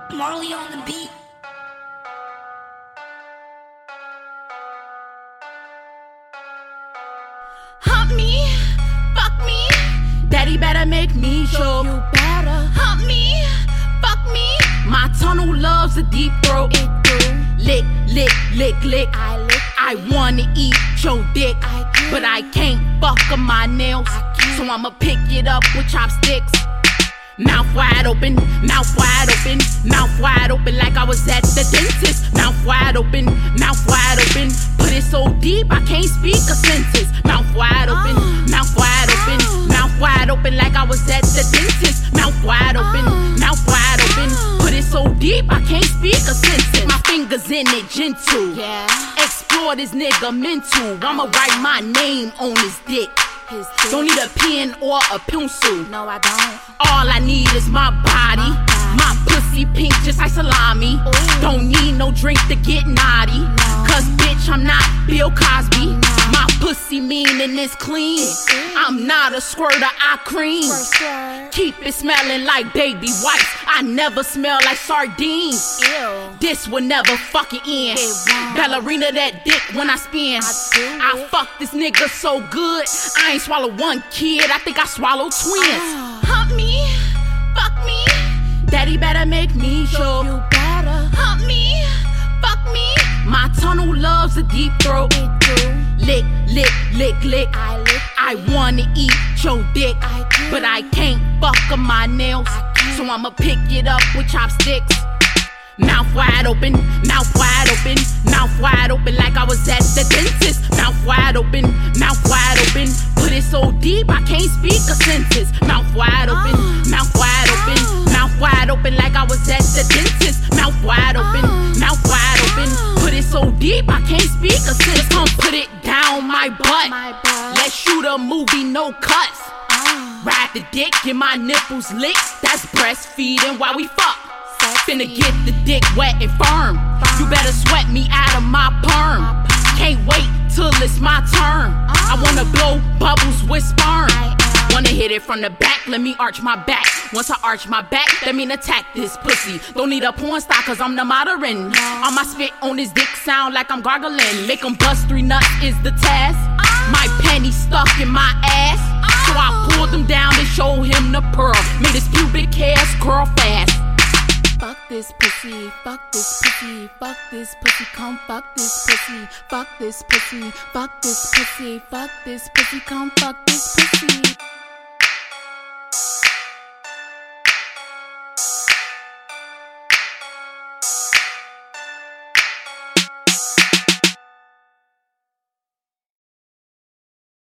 Marley on the beat. Hump me, fuck me, daddy better make me sure. You better Hump me, fuck me, my tunnel loves a deep throat. it do. Lick, lick, lick, lick. I lick. I wanna eat your dick, I do. but I can't fuck up my nails, I can't. so I'ma pick it up with chopsticks. Mouth wide open, mouth wide open, mouth wide open like I was at the dentist. Mouth wide open, mouth wide open. Put it so deep I can't speak a sentence. Mouth wide open, mouth wide open, mouth wide open like I was at the dentist. Mouth wide open, mouth wide open. Put it so deep I can't speak a sentence. My fingers in it, gentle. Yeah. Explore this nigga mental. I'ma write my name on his dick. His Don't dick. need a pen or a pencil. No, I don't. All I need is my body. My pussy pink just like salami. Ooh. Don't need no drink to get naughty. No. Cause bitch, I'm not Bill Cosby. No. My pussy mean and it's clean. I'm not a squirter, I cream. Squirt. Keep it smelling like baby wipes. I never smell like sardines. Ew. This will never fucking end. It won't. Ballerina that dick when I spin. I fuck this nigga so good. I ain't swallow one kid, I think I swallowed twins. Hump me, fuck me, daddy better make me sure. You better Hump me, fuck me, my tunnel loves a deep throat. it do. Lick, lick, lick, lick. I lick. I wanna eat your dick, I do. but I can't fuck up my nails, I can't. so I'ma pick it up with chopsticks. Mouth wide open, mouth wide open, mouth wide open like I was at the dentist. Mouth wide open, mouth wide open. Put it so deep I can't speak a sentence. Mouth wide open, mouth wide open, mouth wide open like I was at the dentist. Mouth wide open, mouth wide open. Put it so deep I can't speak a sentence. Come put it down my butt. My butt. Let's shoot a movie, no cuts. Ride the dick, get my nipples licked. That's breastfeeding while we fuck. Finna get the dick wet and firm. You better sweat me out of my perm. Can't wait till it's my turn. I wanna blow bubbles with sperm. Wanna hit it from the back, let me arch my back. Once I arch my back, that mean attack this pussy. Don't need a porn star cause I'm the modern. On my spit on his dick sound like I'm gargling. Make him bust 3 nuts is the task. My penny stuck in my ass, so I pulled him down and showed him the pearl. Made his pubic hairs curl fast. Fuck this pussy, fuck this pussy, fuck this pussy, come fuck this pussy, fuck this pussy, fuck this pussy, fuck this pussy, come fuck this pussy.